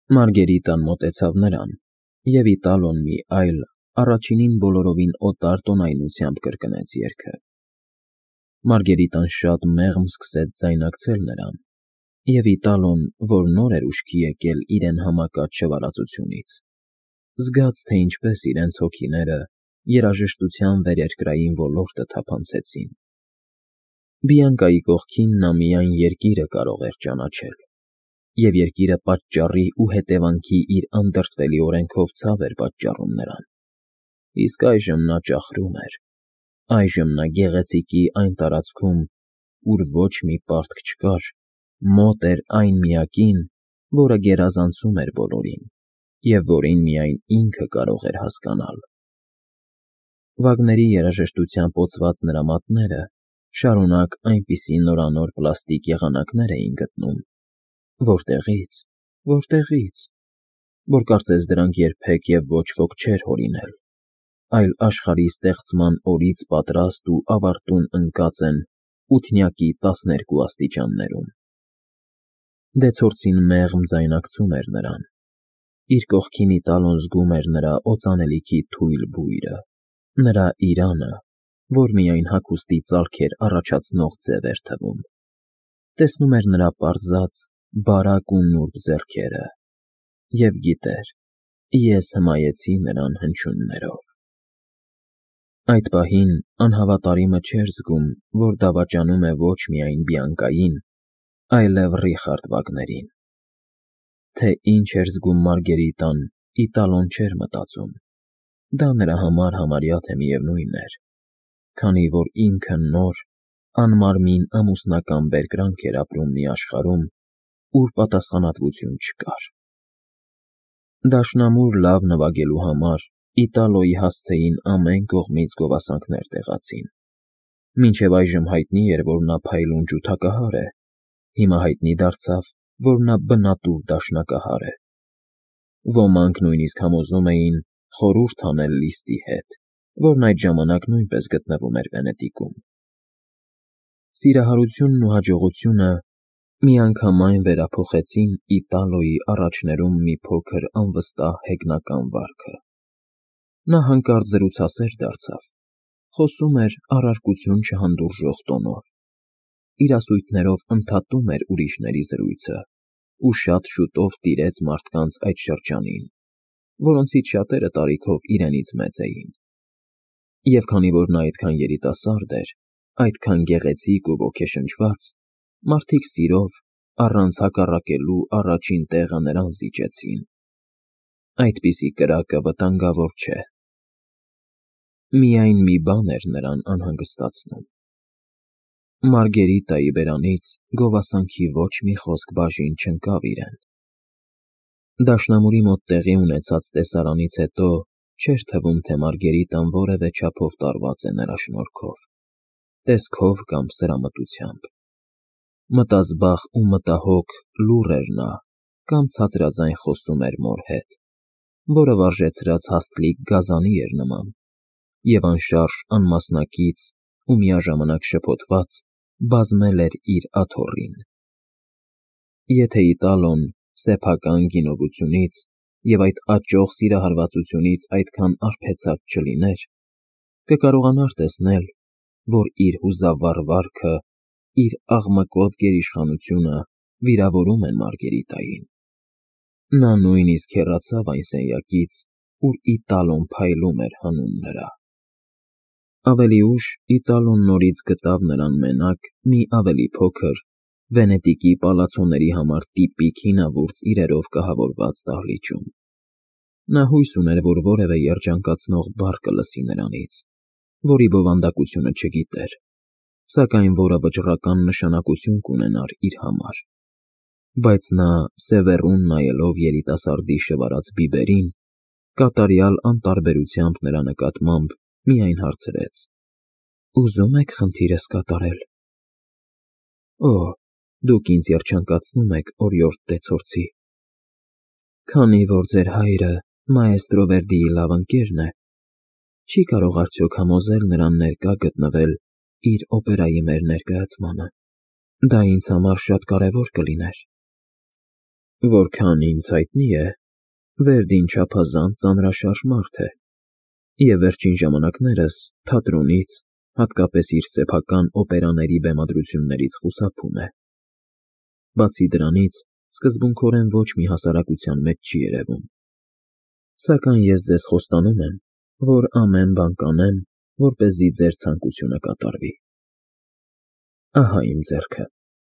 Մարգերիտան մոտեցավ նրան, և Իտալոն մի այլ, առաջինին բոլորովին օտար տոնայնությամբ կրկնեց երգը։ Մարգերիտան շատ մեղմ սկսեց ձայնարկել նրան, և Իտալոն, որ նոր էր ուշքի եկել իրեն համակած չվարածությունից, զգաց, թե ինչպես իրենց հոգիները երաժշտության վերերկրային ոլորտը թափանցեցին։ Բիանկայի կողքին նա միայն երկիրը կարող էր ճանաչել, և երկիրը պատճառի ու հետևանքի իր անդրդվելի օրենքով ցավ էր պատճառում նրան։ Իսկ այժմ նա ճախրում էր, այժմ նա գեղեցիկի այն տարածքում, ուր ոչ մի պարտք չկար, մոտ էր այն միակին, որը գերազանցում էր բոլորին, և որին միայն ինքը կարող էր հասկանալ։ Վագների երաժշտությամբ օծված նրա մատները շարունակ այնպիսի նորանոր պլաստիկ եղանակներ էին գտնում, որտեղի՞ց, որ կարծես դրանք երբեք և ոչ ոք չէր հորինել, այլ աշխարհի ստեղծման օրից պատրաստ ու ավարտուն ընկած են ութնյակի 12 աստիճաններում։ Դեցորցին մեղմ ձայնարկում էր նրան, իր կողքին Իտալոն զգում էր նրա օծանելիքի թույլ բույրը, նրա իրանը, որ միայն հագուստի ծալքեր առաջացնող ձև էր թվում, տեսնում էր նրա պարզած, բարակ ու նուրբ ձեռքերը, և գիտեր, ես հմայեցի նրան հնչյուններով։ Այդ պահին անհավատարիմը չէր զգում, որ դավաճանում է ոչ միայն Բիանկային, այլև Ռիխարդ Վագներին։ Թե ինչ էր զգում Մարգերիտան, Իտալոն չէր մտածում, դա նրա համար համարյա թե միևնույն էր, քանի որ ինքը նոր, անմարմին ամուսնական բերկրանք էր ապրում մի աշխարհում, ուր պատասխանատվություն չկար։ Դաշնամուր լավ նվագելու համար Իտալոյի հասցեին ամեն կողմից գովասանքներ տեղացին։ Մինչև այժմ հայտնի էր, որ նա փայլուն ջութակահար է, հիմա հայտնի դարձավ, որ նա բնատուր դաշնակահար է։ Ոմանք նույնիսկ համոզում էին խորհուրդ անել Լիզտի հետ, որն այդ ժամանակ նույնպես գտնվում էր Վենետիկում։ Սիրահարությունն ու հաջողությունը միանգամայն վերափոխեցին Իտալոյի առաջներում մի փոքր անվստահ հեգնական վարքը։ Նա հանկարծ զրուցասեր դարձավ, խոսում էր առարկություն չհանդուրժող տոնով, իրասույթներով ընդհատում էր ուրիշների զրույցը ու շատ շուտով տիրեց մարդկանց այդ շրջանին, որոնցից շատերը տարիքով իրենից մեծ էին։ Եվ քանի որ նա այդքան երիտասարդ էր, այդքան գեղեցիկ ու ոգեշնչված, մարդիկ սիրով, առանց հակառակելու առաջին տեղը նրան զիջեցին։ Այդպիսի կրակը վտանգավոր չէ։ Միայն մի բան էր նրան անհանգստացնում։ Մարգերիտայի բերանից գովասանքի ոչ մի խոսք բաժին չընկավ իրեն։ Դաշնամուրի մոտ տեղի ունեցած տեսարանից հետո չէր թվում, թե Մարգերիտան որևէ չափով տարված է նրա շնորհքով, տեսքով կամ սրամտությամբ։ Մտազբաղ ու մտահոգ լուռ էր նա կամ ցածրաձայն խոսում էր մոր հետ, որը վարժեցրած հաստլիկ գազանի էր նման, և անշարժ անմասնակից ու միաժամանակ շփոթված բազմել էր իր աթոռին։ Եթե Իտալոն սեփական գինովությունից և այդ աճող սիրահարվածությունից այդքան արբեցած չլիներ, կկարողանար տեսնել, որ իր հուզավառ վարքը, իր աղմկոտ գերիշխանությունը վիրավորում են Մարգերիտային։ Նա նույնիսկ հեռացավ այն սենյակից, ուր Իտալոն փայլում էր հանուն նրա։ Ավելի ուշ Իտալոն նորից գտավ նրան մենակ մի ավելի փոքր, Վենետիկի պալացոների համար տիպիկ հինավուրց իրերով կահավորված դահլիճում։ Նա հույս ուներ, որ որևէ երջանկացնող բառ կլսի նրանից, որի բովանդակությունը չգիտեր, սակայն որը վճռական նշանակություն կունենար իր համար։ Բայց նա, սևեռուն նայելով երիտասարդի շվարած բիբերին, կատարյալ անտարբերությամբ նրա նկատմամբ միայն հարցրեց. «Ուզո՞ւմ եք խնդիրս կատարել»։ «Օ, դուք ինձ երջանկացնում եք, օրիորդ Դեցորցի։ Քանի որ ձեր հայրը մաեստրո Վերդիի լավ ընկերն է, չի կարող արդյոք համոզել նրան ներկա գտնվել իր օպերայի մեր ներկայացմանը։ Դա ինձ համար շատ կարևոր կլիներ»։ Որքան ինձ հայտնի է, Վերդին չափազանց ծանրաշարժ մարդ է, և վերջին ժամանակներս թատրոնից, հատկապես իր սեփական օպերաների բեմադրություններից խուսափում է։ Բացի դրանից, սկզբունքորեն ոչ մի հասարակության մեջ չի երևում։ Սակայն ես ձեզ խոստանում եմ, որ ամեն բան կանեմ, որպեսզի ձեր ցանկությունը կատարվի։ Ահա իմ ձեռքը։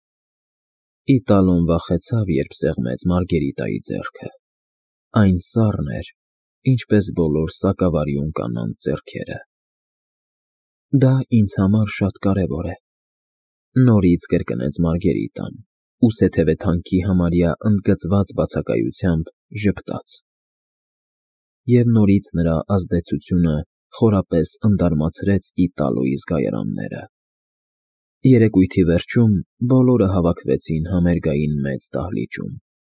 Իտալոն վախեցավ, երբ սեղմեց Մարգերիտայի ձեռքը։ Այն սառն էր, ինչպես բոլոր սակավարյուն կանանց ձեռքերը։ Դա ինձ համար շատ կարևոր է, նորից կրկնեց Մարգերիտան, ու սեթևեթանքի համարյա ընդգծված բացակայությամբ ժպտաց։ Եվ նորից նրա ազդեցությունը խորապես ընդարմացրեց Իտալոյի զգայարանները։ Երեկույթի վերջում բոլորը հավաքվեցին համերգային մեծ դահլիճում։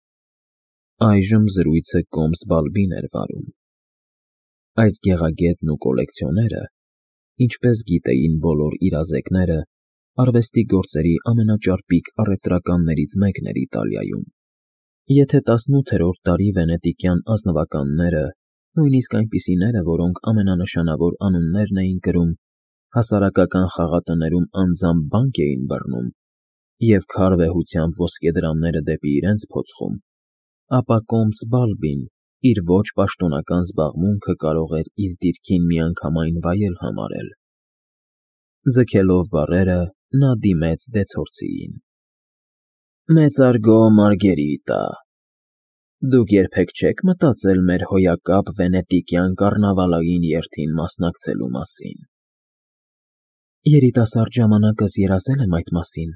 Այժմ զրույցը կոմս Բալբին էր վարում։ Այս գեղագետն ու կոլեկցիոները, ինչպես գիտեին բոլոր իրազեկները, արվեստի գործերի ամենաճարպիկ առևտրականներից մեկն էր Իտալիայում։ Եթե 18-րդ դարի վենետիկյան ազնվականները, նույնիսկ այնպիսիները, որոնք ամենանշանավոր անուններն էին կրում, հասարակական խաղատներում անձամբ բանկ էին բռնում և քարվեհությամբ ոսկեդրամները դեպի իրենց փոցխում, ապա կոմս Բալբին իր ոչ պաշտոնական զբաղմունքը կարող էր իր դիրքին միանգամայն վայել համարել։ Ձգելով բառերը, նա դիմեց դեցորցիին. Մեծարգո Մարգերիտա, դուք երբեք չեք մտածել մեր հոյակապ վենետիկյան կառնավալային երթին մասնակցելու մասին։ Երիտասարդ ժամանակս երազել եմ այդ մասին։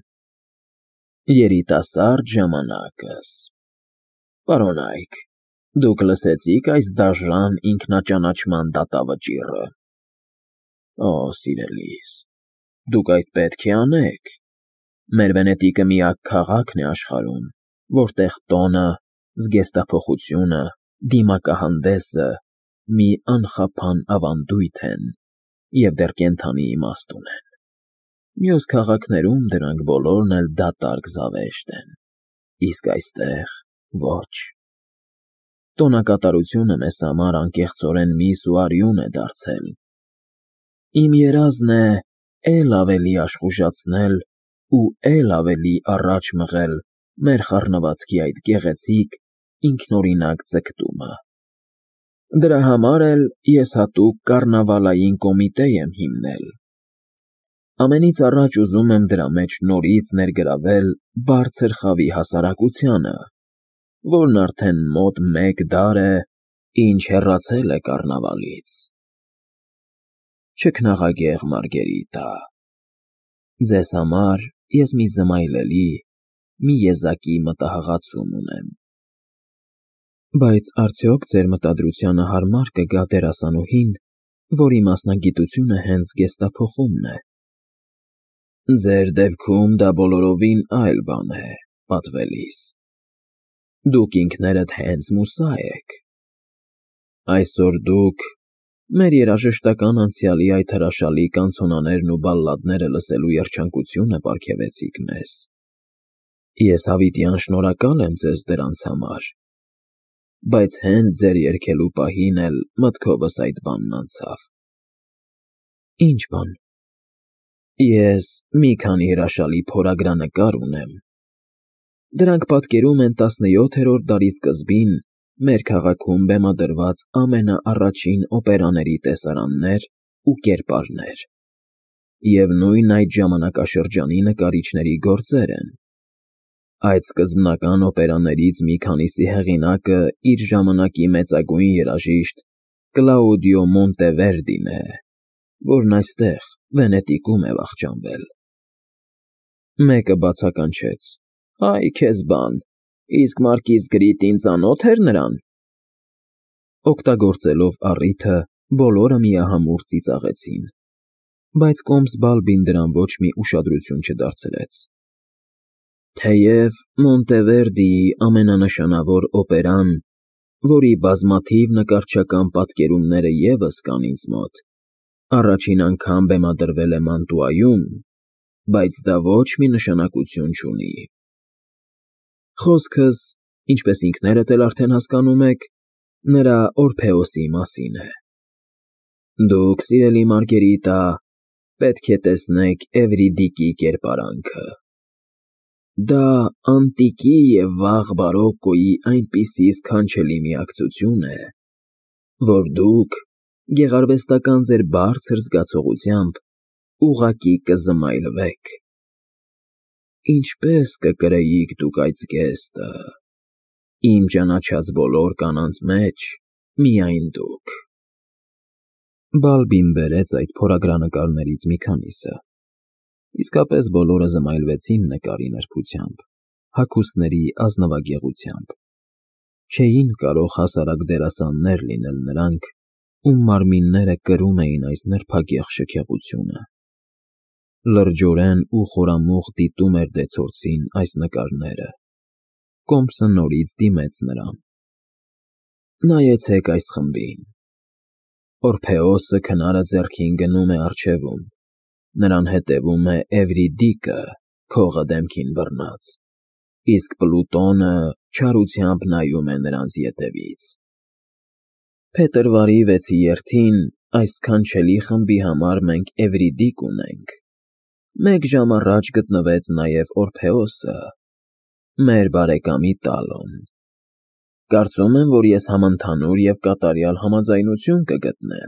Երիտասարդ ժամանակս։ Պարոնայք, դուք լսեցի՞ք այս դաժան ինքնաճանաչման դատավճիռը։ Օ, սիրելիս, դուք այդ պետք է անեք։ Մեր Վենետիկը միակ քաղաքն է աշխարհում, որտեղ տոնը, զգեստափոխությունը, դիմակահանդեսը մի անխափան ավանդույթ են և դեռ կենդանի իմաստ ունեն։ Մյուս քաղաքներում դրանք բոլորն էլ դատարկ զավեշտ են, իսկ այստեղ ոչ։ Տոնակատարությունը մեզ համար անկեղծորեն միս ու արյուն է դարձել։ Իմ երազն է էլ ավելի աշխուժացնել ու էլ ավելի առաջ մղել մեր խառնվածքի այդ գեղեցիկ, ինքնօրինակ ձգտումը։ Դրա համար էլ ես հատուկ կառնավալային կոմիտե եմ հիմնել։ Ամենից առաջ ուզում եմ դրա մեջ նորից ներգրավել բարձր խավի հասարակությանը, որն արդեն մոտ մեկ դար է, ինչ հեռացել է կառնավալից։ Չքնաղագեղ Մարգերիտա, ձեզ համար ես մի զմայլելի, մի եզակի մտահղացում ունեմ։ Բայց արդյոք ձեր մտադրությանը հարմար կգա դերասանուհին, որի մասնագիտությունը հենց զգեստափոխումն է։ Ձեր դեպքում դա բոլորովին այլ բան է, պատվելիս։ Դուք ինքներդ հենց մուսա եք։ Այսօր դուք մեր երաժշտական անցյալի այդ հրաշալի կանցոնաներն ու բալլադները լսելու երջանկությունը պարգևեցիք մեզ։ Ես հավիտյան շնորհակալ եմ ձեզ դրանց համար, բայց հենց ձեր երգելու պահին էլ մտքովս այդ բանն անցավ։ Ինչ բան։ Ես մի քանի հրաշալի փորագրանկար ունեմ։ Դրանք պատկերում են 17-րդ դարի սկզբին մեր քաղաքում բեմադրված ամենաառաջին օպերաների տեսարաններ ու կերպարներ, և նույն այդ ժամանակաշրջանի նկարիչների գործեր են։ Այդ սկզբնական օպերաներից մի քանիսի հեղինակը իր ժամանակի մեծագույն երաժիշտ Կլաուդիո Մոնտևերդին է, որն այստեղ, Վենետիկում է վախճանվել։ Մեկը բացականչեց. Հայ քեզ բան, իսկ մարկիզ Գրիտին ծանոթ էր նրան։ Օգտագործելով առիթը, բոլորը միահամուռ ծիծաղեցին, բայց կոմս Բալբին դրան ոչ մի ուշադրություն չդարձրեց։ Թեև Մոնտևերդիի ամենանշանավոր օպերան, որի բազմաթիվ նկարչական պատկերումները ևս կան ինձ մոտ, առաջին անգամ բեմադրվել է Մանտուայում, բայց դա ոչ մի նշանակություն չունի։ Խոսքս ինչպես ինքներդ էլ արդեն հասկանում եք, նրա Օրփեոսի մասին է։ Դուք, սիրելի Մարգերիտա, պետք է տեսնեք Էվրիդիկի կերպարանքը։ Դա անտիկի և վաղ բարոկկոյի այնպիսի սքանչելի միակցություն է, որ դուք, գեղարվեստական ձեր բարձր զգացողությամբ, ուղղակի կզմայլվեք։ Ինչպե՞ս կկրեիք դուք այդ զգեստը, իմ ճանաչած բոլոր կանանց մեջ միայն դուք։ Բալբին բերեց այդ փորագրանկարներից մի քանիսը։ Իսկապես բոլորը զմայլվեցին նկարի նրբությամբ, հագուստների ազնվագեղությամբ։ Չէին կարող հասարակ դերասաններ լինել նրանք, ում մարմինները կրում էին այս նրբագեղ շքեղությունը։ Լրջորեն ու խորամուխ դիտում էր դեցորցին այս նկարները։ Կոմսը նորից դիմեց նրան։ Նայեցեք այս խմբին։ Օրփեոսը քնարը ձեռքին գնում է առջևում, նրան հետևում է Էվրիդիկը, քողը դեմքին բռնած, իսկ Պլուտոնը չարությամբ նայում է նրանց ետևից։ Փետրվարի 6-ին այս սքանչելի խմբի համար մենք Էվրիդիկ ունենք։ 1 ժամ առաջ գտնվեց նաև Օրփեոսը, մեր բարեկամի Տալոն։ Կարծում եմ, որ ես համընդհանուր և կատարյալ համաձայնություն կգտնեմ։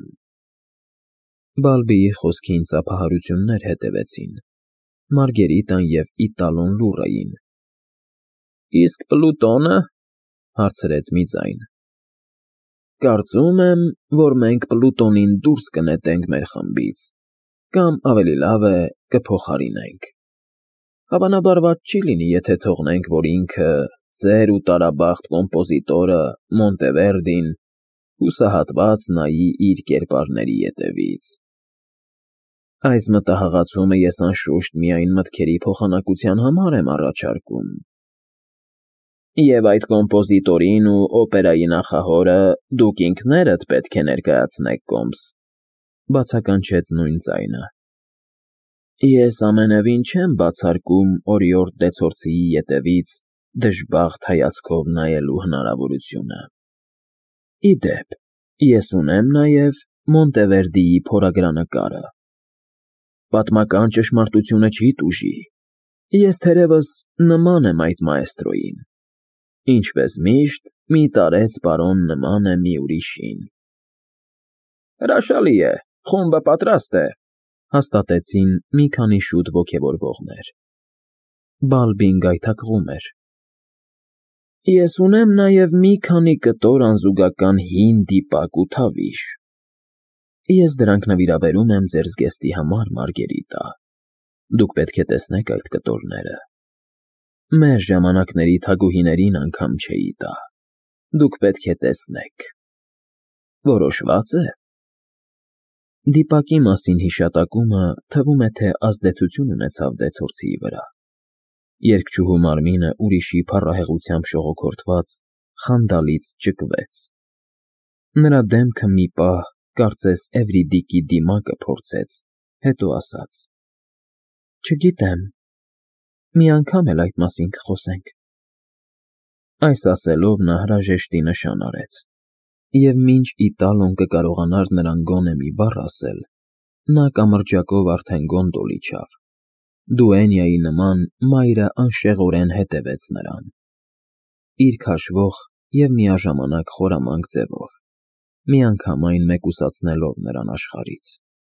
Բալբիի խոսքին ծափահարություններ հետևեցին։ Մարգերիտան և Իտալոն լուռ էին։ Իսկ Պլուտոնը, հարցրեց մի ձայն։ Կարծում եմ, որ մենք Պլուտոնին դուրս կնետենք մեր խմբից, կամ ավելի լավ է կփոխարինենք։ Հավանաբար վատ չի լինի, եթե թողնենք, որ ինքը, ձեր ու տարաբախտ կոմպոզիտորը Մոնտևերդին հուսահատված նայի իր կերպարների ետևից։ Այս մտահղացումը ես անշուշտ միայն մտքերի փոխանակության համար եմ առաջարկում։ Եվ այդ կոմպոզիտորին ու օպերայի նախահորը դուք ինքներդ պետք է ներկայացնեք, Կոմս, բացականչեց նույն ձայնը։ Ես ամենևին չեմ բացարկում օրիորդ դեցորցիի ետևից դժբախտ հայացքով նայելու հնարավորությունը։ Ի դեպ, ես ունեմ նաև Մոնտևերդիի փորագրանկարը։ Պատմական ճշմարտությունը չի տուժի։ Ես թերևս նման եմ այդ մաեստրոյին։ Ինչպես միշտ, մի տարեց պարոն նման է մի ուրիշին։ Հրաշալի է, խումբը պատրաստ է, հաստատեցին մի քանի շուտ ոգևորվողներ։ Բալբին գայթակղում էր։ Ես ունեմ նաև մի քանի կտոր անզուգական հին դիպակ ու թավիշ։ Ես դրանք նվիրաբերում եմ ձեր զգեստի համար, Մարգերիտա։ Դուք պետք է տեսնեք այդ կտորները։ Մեր ժամանակների թագուհիներին անգամ չէի տա։ Դուք պետք է տեսնեք։ Որոշվա՞ծ է։ Դիպակի մասին հիշատակումը թվում է, թե ազդեցություն ունեցավ դեցորցիի վրա։ Երգչուհու մարմինը ուրիշի փառահեղությամբ շողոքորթված խանդալից ճկվեց։ Նրա դեմքը մի պահ, կարծես Էվրիդիկի դիմակը փորձեց, հետո ասաց. Չգիտեմ, մի անգամ էլ այդ մասին կխոսենք։ Այս ասելով նա հրաժեշտի նշան արեց, և մինչ Իտալոն կկարողանար նրան գոնե մի բառ ասել, նա կամրջակով արդեն գոնդոլ իջավ։ Դուենիայի նման մայրը անշեղորեն հետևեց նրան, իր քաշվող և միաժամանակ խորամանկ ձևով, միանգամայն մեկուսացնելով նրան աշխարհից։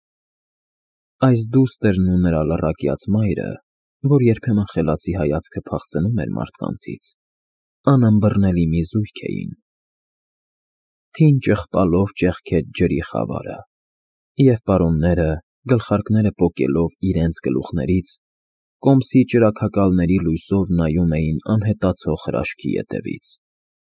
Այս դուստրն ու նրա լռակյաց մայրը, որ երբեմն խելացի հայացքը փախցնում էր մարդկանցից, անըմբռնելի մի զույգ էին։ Թին ճղպալով ճեղքեց ջրի խավարը, և պարոնները, գլխարկները պոկելով իրենց գլուխներից, Կոմսի ճրագակալների լույսով նայում էին անհետացող հրաշքի ետևից։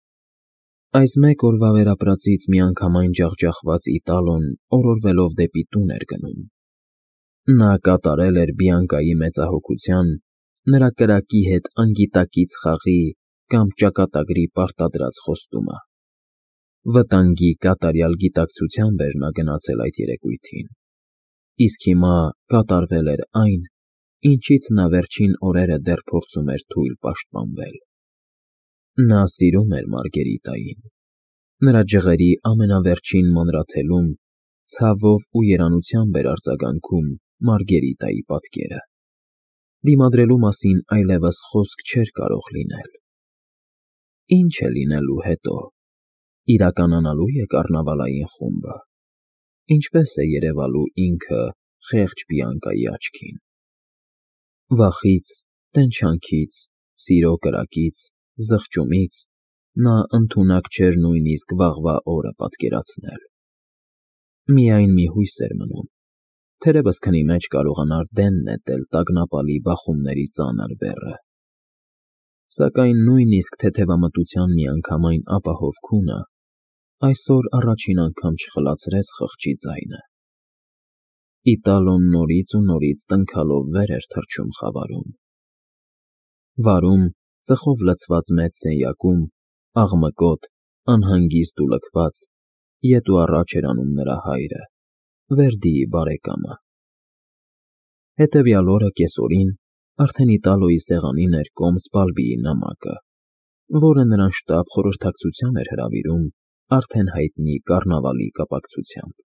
Այս մեկ օրվա վերապրածից միանգամայն ջախջախված Իտալոն օրորվելով դեպի տուն էր գնում։ Նա կատարել էր Բիանկայի մեծահոգության, նրա կրակի հետ անգիտակից խաղի կամ ճակատագրի պարտադրած խոստումը։ Վտանգի կատարյալ գիտակցությամբ էր նա գնացել այդ երեկույթին, իսկ հիմա կատարվել էր այն, ինչից նա վերջին օրերը դեռ փորձում էր թույլ պաշտպանվել։ Նա սիրում էր Մարգերիտային։ Նրա ջղերի ամենավերջին մանրաթելում ցավով ու երանությամբ էր արձագանքում Մարգերիտայի պատկերը։ Դիմադրելու մասին այլևս խոսք չէր կարող լինել։ Ինչ է լինելու հետո, իրականանալու է կառնավալային խումբը, ինչպես է երևալու ինքը խեղճ Բիանկայի աչքին։ Վախից, տենչանքից, սիրո կրակից, զղջումից նա ընդունակ չէր նույնիսկ վաղվա օրը պատկերացնել։ Միայն մի հույս էր մնում, թերևս քնի մեջ կարողանար դեն նետել տագնապալի բախումների ծանր բեռը։ Սակայն նույնիսկ թեթևամտության միանգամայն ապահով քունը այսօր առաջին անգամ չխլացրեց խղճի ձայնը։ Իտալոն նորից ու նորից տնքալով վեր էր թռչում խավարում։ Վարում, ծխով լցված մեծ սենյակում, աղմկոտ, անհանգիստ ու լքված, ետ ու առաջ էր անում նրա հայրը, Վերդիի բարեկամը։ Հետևյալ օրը կեսօրին արդեն Իտալոյի սեղանին էր կոմս Բալբիի նամակը, որը նրան շտապ խորհրդակցության էր հրավիրում արդեն հայտնի կառնավալի կապակցությամբ։